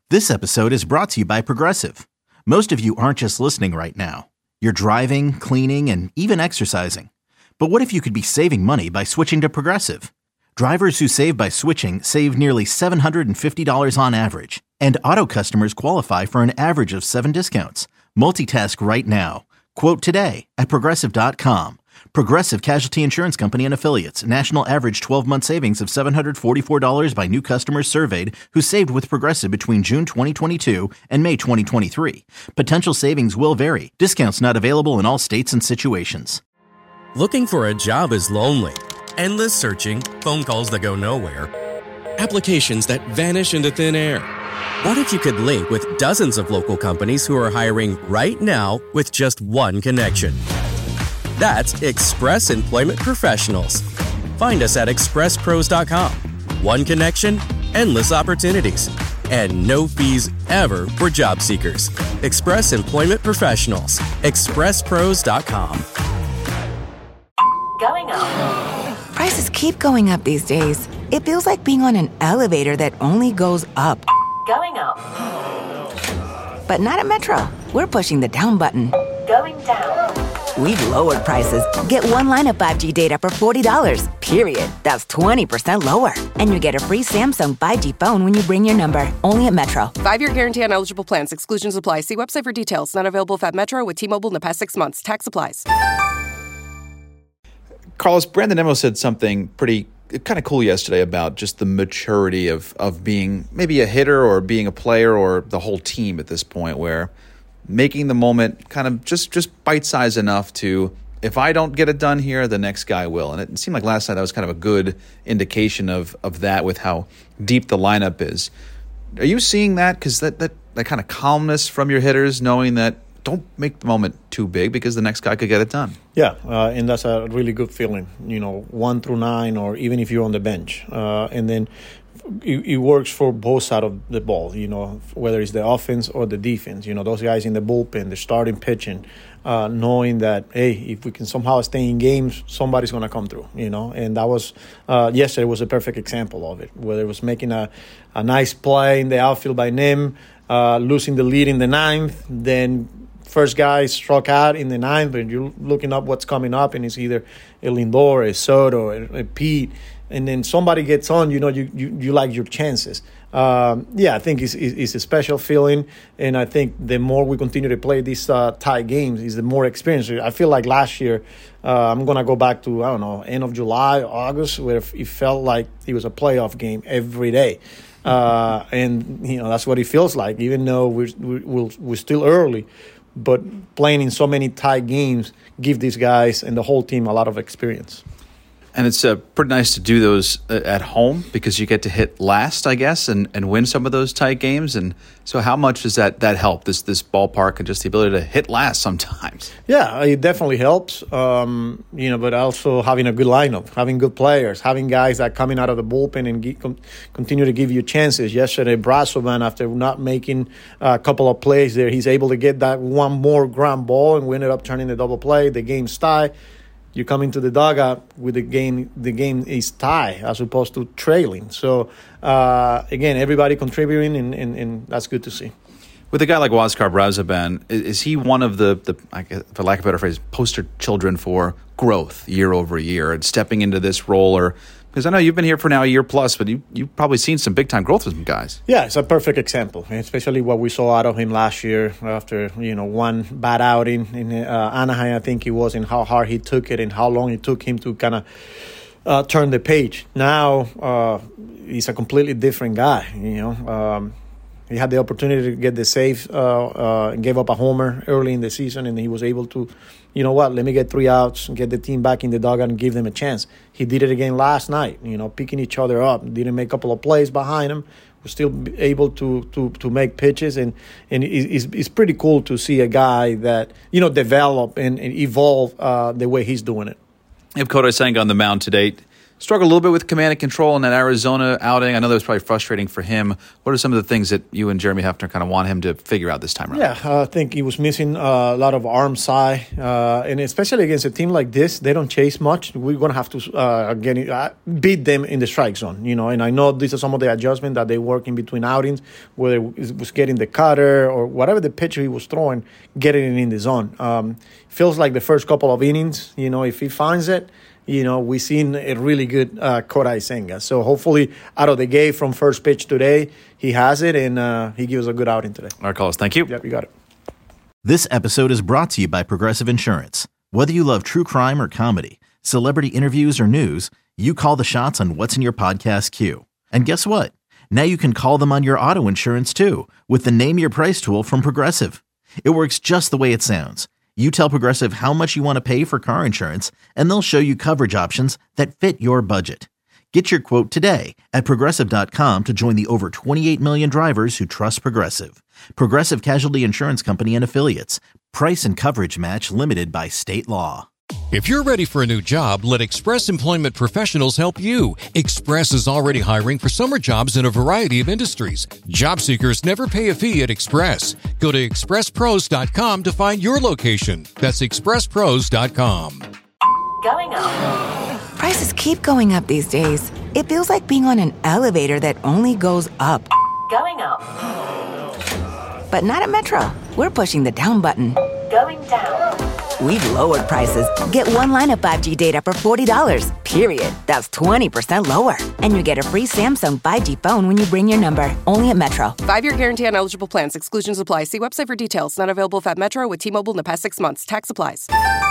This episode is brought to you by Progressive. Most of you aren't just listening right now. You're driving, cleaning, and even exercising. But what if you could be saving money by switching to Progressive? Drivers who save by switching save nearly $750 on average. And auto customers qualify for an average of 7 discounts. Multitask right now. Quote today at Progressive.com. Progressive Casualty Insurance Company and Affiliates. National average 12-month savings of $744 by new customers surveyed who saved with Progressive between June 2022 and May 2023. Potential savings will vary. Discounts not available in all states and situations. Looking for a job is lonely. Endless searching, phone calls that go nowhere, applications that vanish into thin air. What if you could link with dozens of local companies who are hiring right now with just one connection? That's Express Employment Professionals. Find us at expresspros.com. One connection, endless opportunities, and no fees ever for job seekers. Express Employment Professionals. expresspros.com. Going up. Prices keep going up these days. It feels like being on an elevator that only goes up. Going up. But not at Metro. We're pushing the down button. Going down. We've lowered prices. Get one line of 5G data for $40, period. That's 20% lower. And you get a free Samsung 5G phone when you bring your number. Only at Metro. 5-year guarantee on eligible plans. Exclusions apply. See website for details. Not available at Metro with T-Mobile in the past 6 months. Tax applies. Carlos, Brandon Nimmo said something pretty kind of cool yesterday about just the maturity of being maybe a hitter or being a player or the whole team at this point, where making the moment kind of just bite-sized enough to, if I don't get it done here, the next guy will. And it seemed like last night that was kind of a good indication of that with how deep the lineup is. Are you seeing that? Because that kind of calmness from your hitters, knowing that don't make the moment too big because the next guy could get it done. Yeah, and that's a really good feeling, 1 through 9, or even if you're on the bench. And then it works for both sides of the ball, whether it's the offense or the defense. Those guys in the bullpen, they're starting pitching, knowing that, hey, if we can somehow stay in games, somebody's going to come through, And that was, yesterday was a perfect example of it, whether it was making a nice play in the outfield by Nim, losing the lead in the 9th, then first guy struck out in the 9th, but you're looking up what's coming up, and it's either a Lindor, a Soto, a Pete, and then somebody gets on, you like your chances. I think it's a special feeling, and I think the more we continue to play these tie games, is the more experience. I feel like last year, I'm going to go back to, end of July, August, where it felt like it was a playoff game every day. And, that's what it feels like, even though we're still early. But playing in so many tie games give these guys and the whole team a lot of experience. And it's pretty nice to do those at home because you get to hit last, I guess, and win some of those tight games. And so how much does that help, this ballpark and just the ability to hit last sometimes? Yeah, it definitely helps, but also having a good lineup, having good players, having guys that coming out of the bullpen and continue to give you chances. Yesterday, Brazovan, after not making a couple of plays there, he's able to get that one more ground ball, and we ended up turning the double play. The game's tied. You come into the dugout with the game is tie as opposed to trailing. So, again, everybody contributing, and that's good to see. With a guy like Huáscar Brazovan, is he one of the, for lack of a better phrase, poster children for growth year over year and stepping into this role? Or because I know you've been here for now a year plus, but you've probably seen some big-time growth with some guys. Yeah, it's a perfect example, especially what we saw out of him last year after, one bad outing in Anaheim, I think it was, and how hard he took it and how long it took him to kind of turn the page. Now he's a completely different guy, He had the opportunity to get the save, gave up a homer early in the season, and he was able to, let me get 3 outs and get the team back in the dugout and give them a chance. He did it again last night, picking each other up. Didn't make a couple of plays behind him. Was still able to make pitches, and it's pretty cool to see a guy that, develop and evolve the way he's doing it. You have Kodai Senga on the mound today. struggled a little bit with command and control in that Arizona outing. I know that was probably frustrating for him. What are some of the things that you and Jeremy Hefner kind of want him to figure out this time around? Yeah, I think he was missing a lot of arm side, and especially against a team like this, they don't chase much. We're going to have to beat them in the strike zone, and I know these are some of the adjustments that they work in between outings, whether it was getting the cutter or whatever the pitcher he was throwing, getting it in the zone. Feels like the first couple of innings, if he finds it, we've seen a really good Kodai Senga. So hopefully out of the gate from first pitch today, he has it, and he gives a good outing today. All right, Carlos, thank you. Yep, you got it. This episode is brought to you by Progressive Insurance. Whether you love true crime or comedy, celebrity interviews or news, you call the shots on what's in your podcast queue. And guess what? Now you can call them on your auto insurance too with the Name Your Price tool from Progressive. It works just the way it sounds. You tell Progressive how much you want to pay for car insurance, and they'll show you coverage options that fit your budget. Get your quote today at Progressive.com to join the over 28 million drivers who trust Progressive. Progressive Casualty Insurance Company and Affiliates. Price and coverage match limited by state law. If you're ready for a new job, let Express Employment Professionals help you. Express is already hiring for summer jobs in a variety of industries. Job seekers never pay a fee at Express. Go to expresspros.com to find your location. That's expresspros.com. Going up. Prices keep going up these days. It feels like being on an elevator that only goes up. Going up. But not at Metro. We're pushing the down button. Going down. We've lowered prices. Get one line of 5G data for $40, period. That's 20% lower. And you get a free Samsung 5G phone when you bring your number. Only at Metro. 5-year guarantee on eligible plans. Exclusions apply. See website for details. Not available if at Metro with T-Mobile in the past 6 months. Tax applies.